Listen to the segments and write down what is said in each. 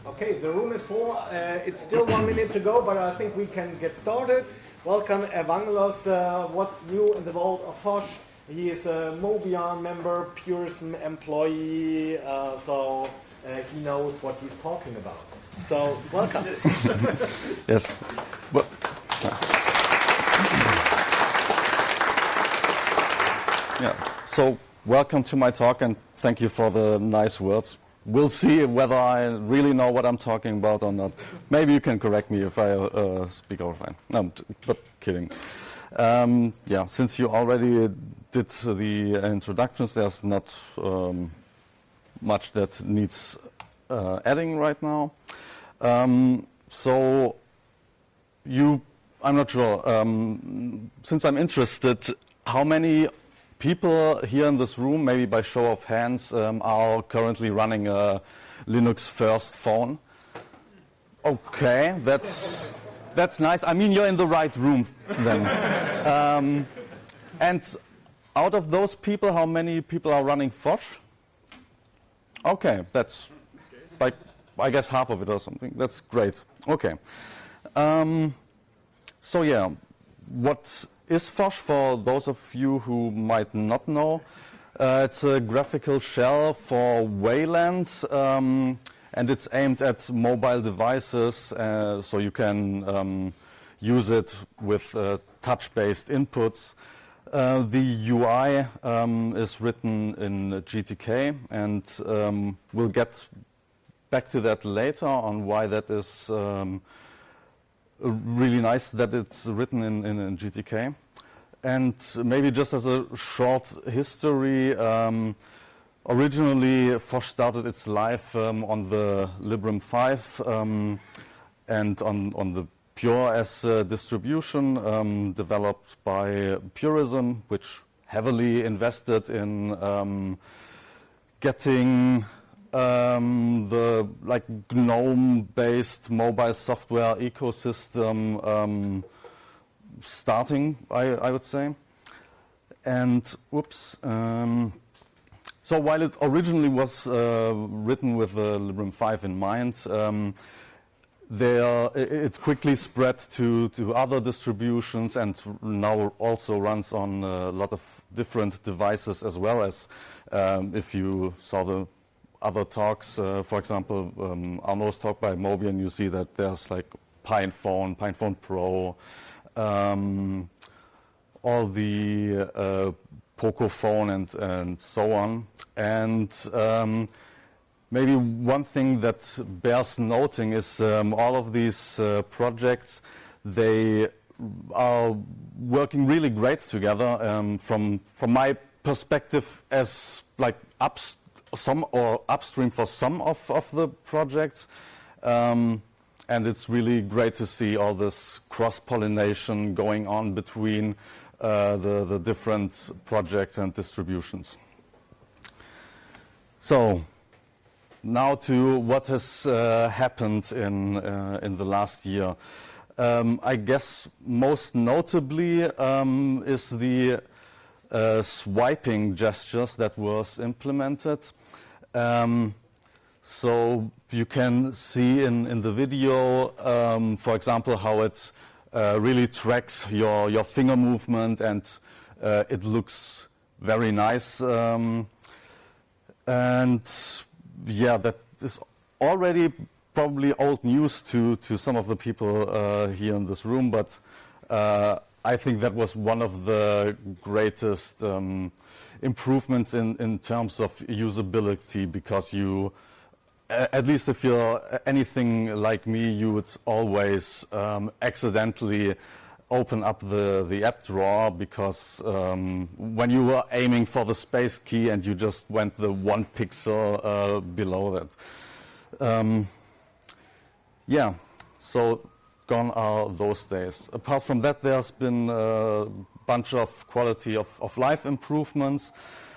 Okay, the room is full. It's still 1 minute to go, but I think we can get started. Welcome, Evangelos. What's new in the world of Foch? He is a Mobian member, Pure's employee, so he knows what he's talking about. So, welcome. Yes. Well, yeah. So, welcome to my talk, and thank you for the nice words. We'll see whether I really know what I'm talking about or not. Maybe you can correct me if I speak over fine. No, but kidding. Yeah, since you already did the introductions, there's not much that needs adding right now. So I'm not sure. Since I'm interested, how many people here in this room, maybe by show of hands, are currently running a Linux first phone? Okay, that's nice. I mean, you're in the right room then. And out of those people, how many people are running Foch? Okay, that's like, I guess half of it or something. That's great. Okay. So yeah, what is Foch for those of you who might not know? It's a graphical shell for Wayland, and it's aimed at mobile devices, so you can use it with touch-based inputs. The UI is written in GTK, and we'll get back to that later on why that is really nice that it's written in GTK. And maybe just as a short history, originally Foch started its life on the Librem 5 and on the Pure as distribution developed by Purism, which heavily invested in getting the GNOME-based mobile software ecosystem starting, I would say. And so while it originally was written with the Librem 5 in mind, it quickly spread to other distributions and now also runs on a lot of different devices as well as, if you saw the other talks, for example, Arno's talk by Mobian, you see that there's like PinePhone, PinePhone Pro, all the Pocophone and so on. And maybe one thing that bears noting is all of these projects, they are working really great together from my perspective as like upstream for some of the projects. And it's really great to see all this cross-pollination going on between the different projects and distributions. So now to what has happened in the last year. I guess most notably is the swiping gestures that was implemented. So you can see in the video, for example, how it really tracks your finger movement, and it looks very nice. And yeah, that is already probably old news to some of the people here in this room, but I think that was one of the greatest improvements in terms of usability, because you, at least if you're anything like me, you would always accidentally open up the app drawer, because when you were aiming for the space key and you just went the 1 pixel below that. Yeah, so gone are those days. Apart from that, there's been a bunch of quality of life improvements.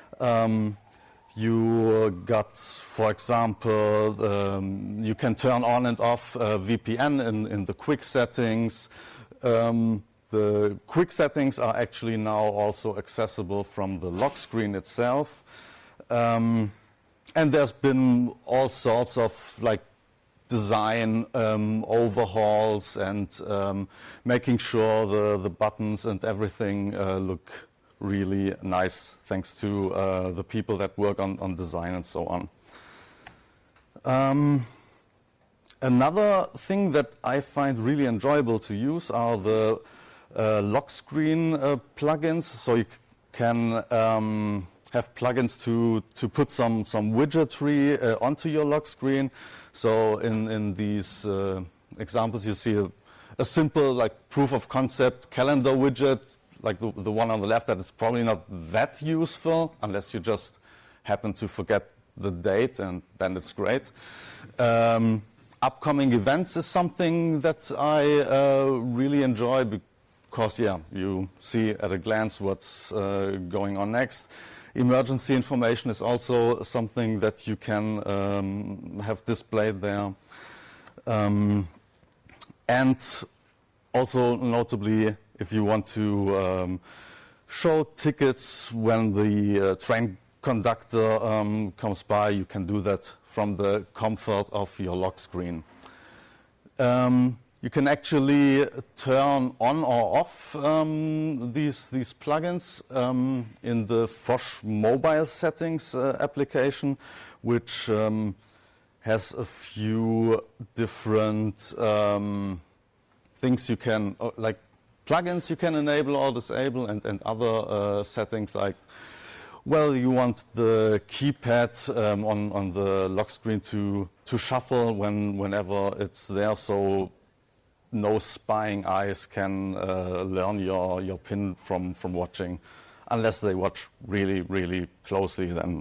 You got, for example, you can turn on and off VPN in the quick settings. The quick settings are actually now also accessible from the lock screen itself. And there's been all sorts of like design overhauls and making sure the buttons and everything look really nice, thanks to the people that work on design and so on. Another thing that I find really enjoyable to use are the lock screen plugins. So you can have plugins to put some widgetry onto your lock screen. So in these examples, you see a simple like proof of concept calendar widget, like the one on the left, that is probably not that useful unless you just happen to forget the date, and then it's great. Upcoming events is something that I really enjoy because, yeah, you see at a glance what's going on next. Emergency information is also something that you can have displayed there. And also notably, if you want to show tickets when the train conductor comes by, you can do that from the comfort of your lock screen. You can actually turn on or off these plugins in the Phosh mobile settings application, which has a few different things you can, like plugins you can enable or disable, and other settings like, well, you want the keypad on the lock screen to shuffle whenever it's there, so no spying eyes can learn your pin from watching, unless they watch really closely. Then,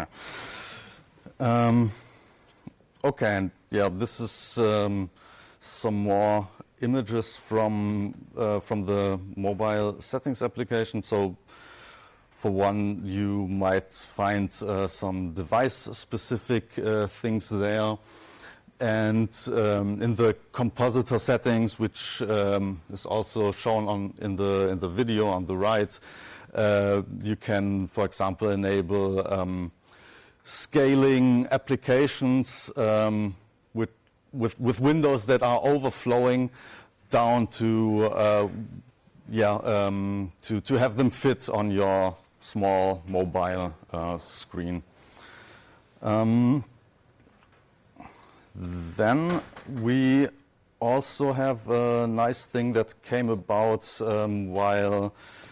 okay, and yeah, this is some more images from the mobile settings application. So, for one, you might find some device-specific things there. And in the compositor settings, which is also shown in the video on the right, you can, for example, enable scaling applications with windows that are overflowing down to to have them fit on your small mobile screen. Then we also have a nice thing that came about while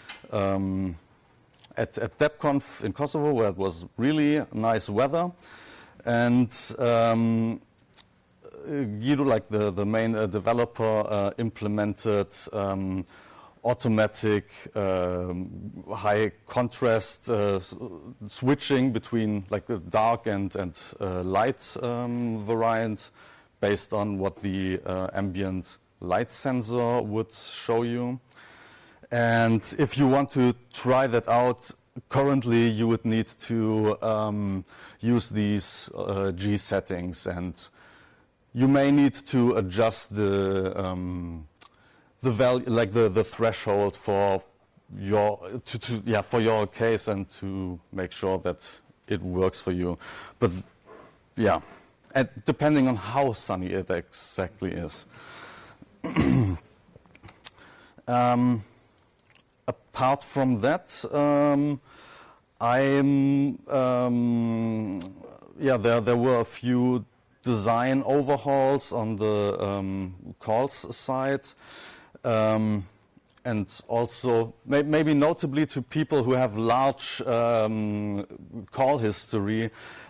at DebConf in Kosovo, where it was really nice weather, and Guido, like the main developer, implemented automatic high contrast switching between like the dark and light variant based on what the ambient light sensor would show you. And if you want to try that out, currently you would need to use these G settings, and you may need to adjust the value, like the threshold for your for your case, and to make sure that it works for you. But yeah, and depending on how sunny it exactly is. Apart from that, there were a few design overhauls on the calls side. And also, maybe notably to people who have large call history,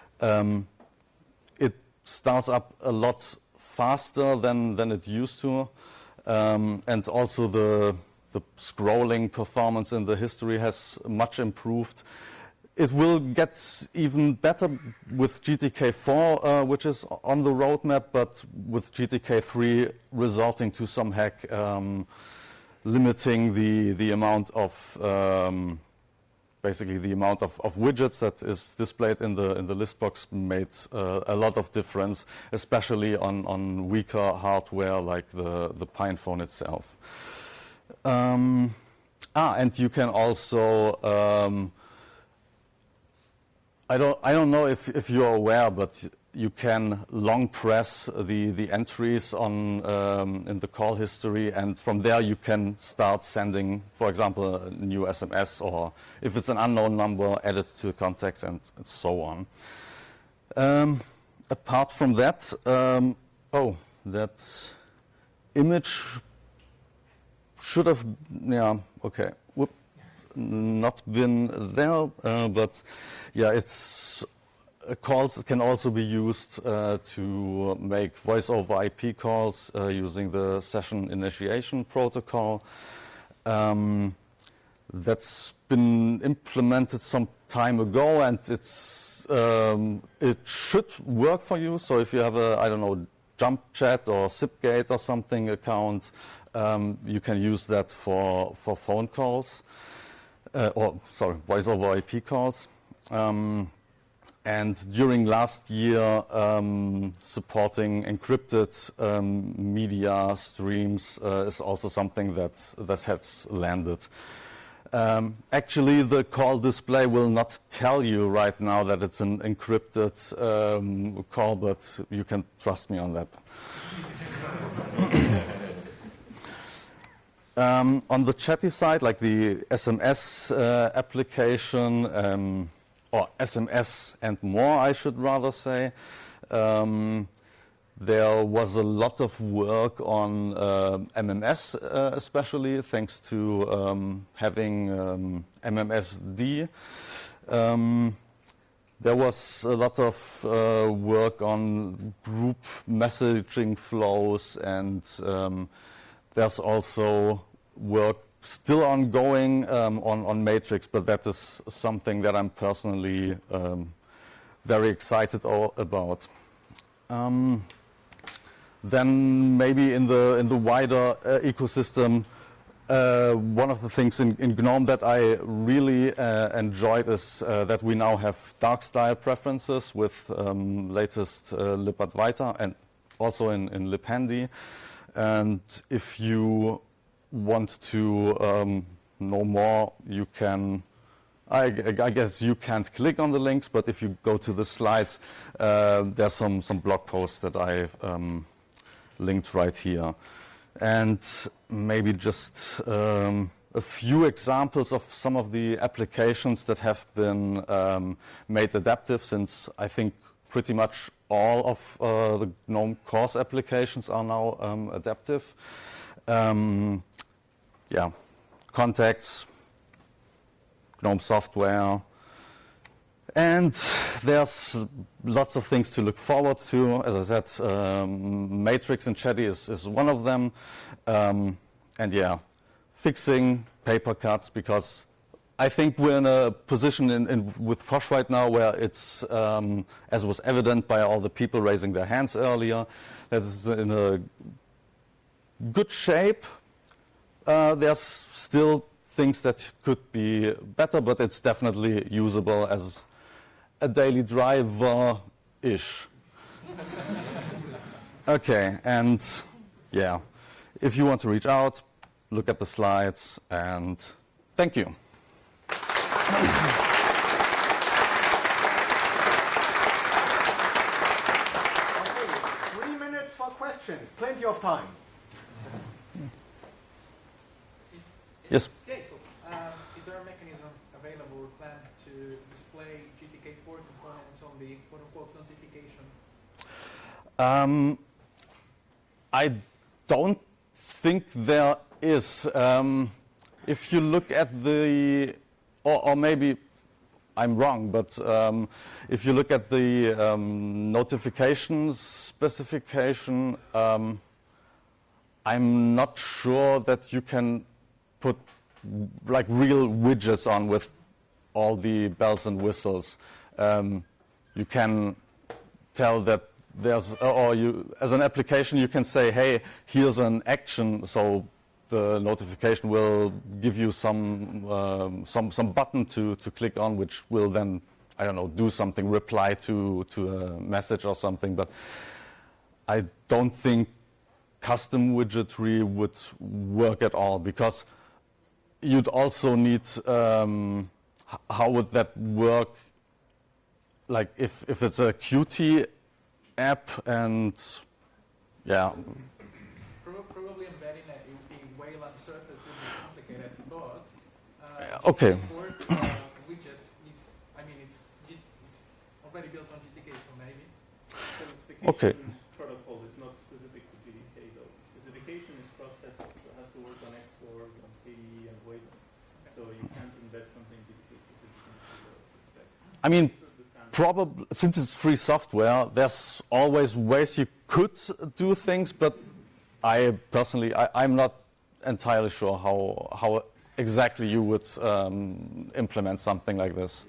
it starts up a lot faster than it used to, and also the scrolling performance in the history has much improved. It will get even better with GTK4, which is on the roadmap, but with GTK3 resorting to some hack, limiting the amount of basically the amount of widgets that is displayed in the list box made a lot of difference, especially on weaker hardware like the PinePhone itself. And you can also I don't know if you're aware, but you can long press the entries on in the call history, and from there you can start sending, for example, a new SMS, or if it's an unknown number, add it to the contacts, and so on. Apart from that, that image should have, not been there, but yeah, it's calls can also be used to make voice over IP calls using the session initiation protocol. That's been implemented some time ago, and it should work for you. So if you have a, I don't know, Jump Chat or Zipgate or something account, you can use that for phone calls, voice over IP calls. And during last year, supporting encrypted media streams is also something that has landed. Actually, the call display will not tell you right now that it's an encrypted call, but you can trust me on that. On the chatty side, like the SMS application, or SMS and more, I should rather say, there was a lot of work on MMS, especially thanks to having MMSD. There was a lot of work on group messaging flows, and there's also work still ongoing on Matrix, but that is something that I'm personally very excited about. Then maybe in the wider ecosystem, one of the things in GNOME that I really enjoyed is that we now have dark style preferences with latest libadwaita, and also in libhandy. And if you want to know more, you can, I guess you can't click on the links, but if you go to the slides, there's some blog posts that I linked right here. And maybe just a few examples of some of the applications that have been made adaptive, since I think pretty much all of the GNOME CORS applications are now adaptive. Contacts, GNOME software, and there's lots of things to look forward to. As I said, Matrix and Chatty is one of them, and yeah, fixing paper cuts, because I think we're in a position with Phosh right now where it's, as was evident by all the people raising their hands earlier, that it's in a good shape. There's still things that could be better, but it's definitely usable as a daily driver-ish. Okay, and yeah, if you want to reach out, look at the slides, and thank you. Okay, 3 minutes for questions, plenty of time. Yes. Okay, cool. Is there a mechanism available or planned to display GTK4 components on the quote-unquote notification? I don't think there is. If you look at the, or maybe I'm wrong, but if you look at the notifications specification, I'm not sure that you can put like real widgets on with all the bells and whistles. You can tell that there's, or you, as an application, you can say, hey, here's an action, so the notification will give you some button to click on, which will then, I don't know, do something, reply to a message or something. But I don't think custom widgetry would work at all, because you'd also need, how would that work? Like if it's a Qt app, and yeah. Probably embedding a Wayland surface would be complicated, but Okay. GTK4 widget is, I mean, it's already built on GTK, so maybe. Okay. Protocol is not specific to GTK though. Specification is has to work on Xorg, on KDE, and Wayland. So you can't embed something GTK specific into the spec. I mean, probably since it's free software, there's always ways you could do things, but I personally, I'm not entirely sure how exactly you would implement something like this.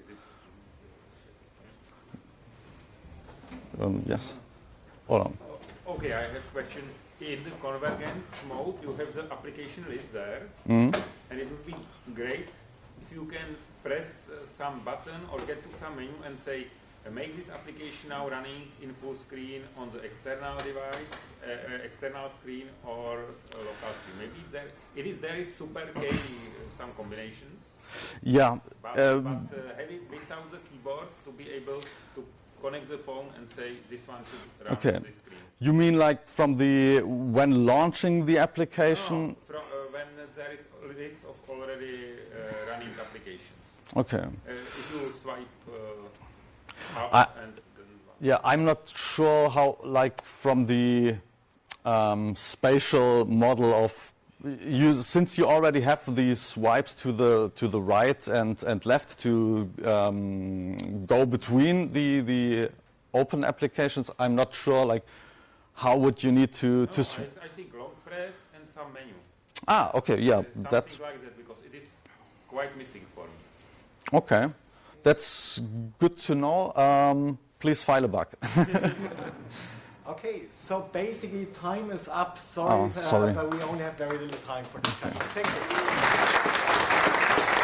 Yes. Hold on. Okay, I have a question. In the convergence mode, you have the application list there, Mhm. and it would be great if you can press some button or get to some menu and say, make this application now running in full screen on the external device, external screen or local screen. Maybe there is super K, some combinations. Yeah. But have it without the keyboard to be able to connect the phone and say this one should run Okay. on this screen. You mean like from when launching the application? No, from, when there is a list of already running applications. Okay. If you swipe up I- and then Yeah, I'm not sure how, like, from the spatial model of you, since you already have these swipes to the right and left to go between the open applications. I'm not sure, like, how would you need to no, to I think long press and some menu. okay, yeah, Something that's like that, because it is quite missing for me. okay. That's good to know. Please file a bug. Okay, so basically time is up. Sorry, Oh, sorry. but we only have very little time for discussion. Thank you.